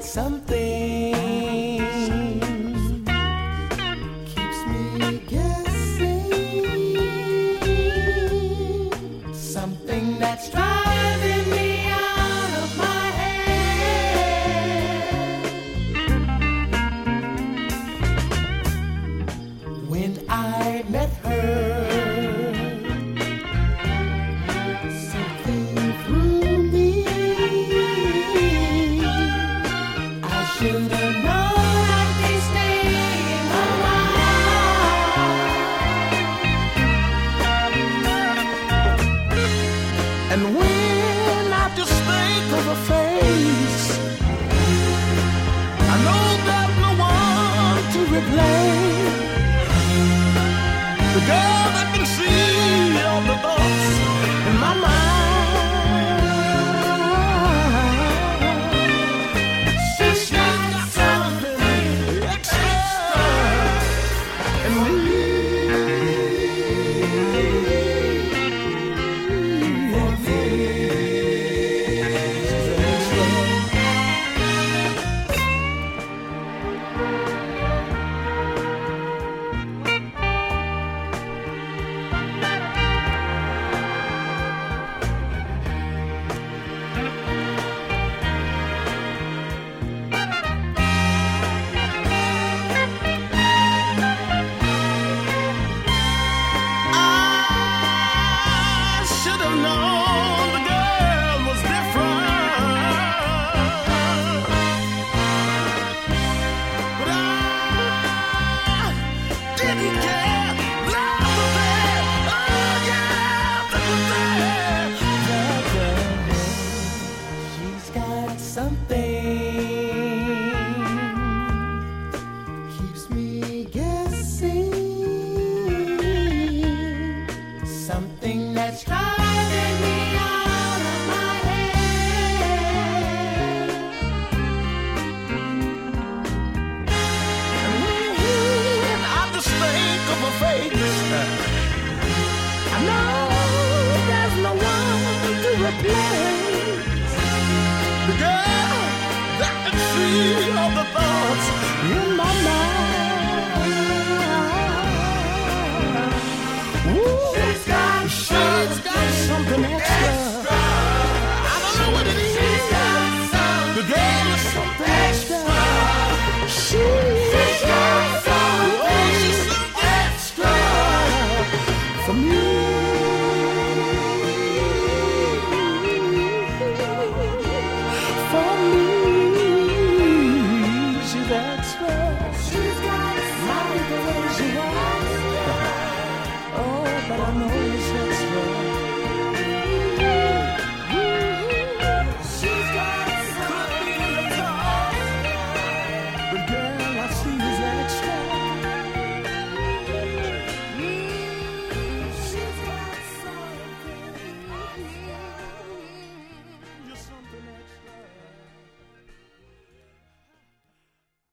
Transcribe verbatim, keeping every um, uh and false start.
Something keeps me guessing. Something that's driving me out of my head. When I met her, something through me. I should have known I'd be staying alive. And when I just think of her face, I know there's no one to replace.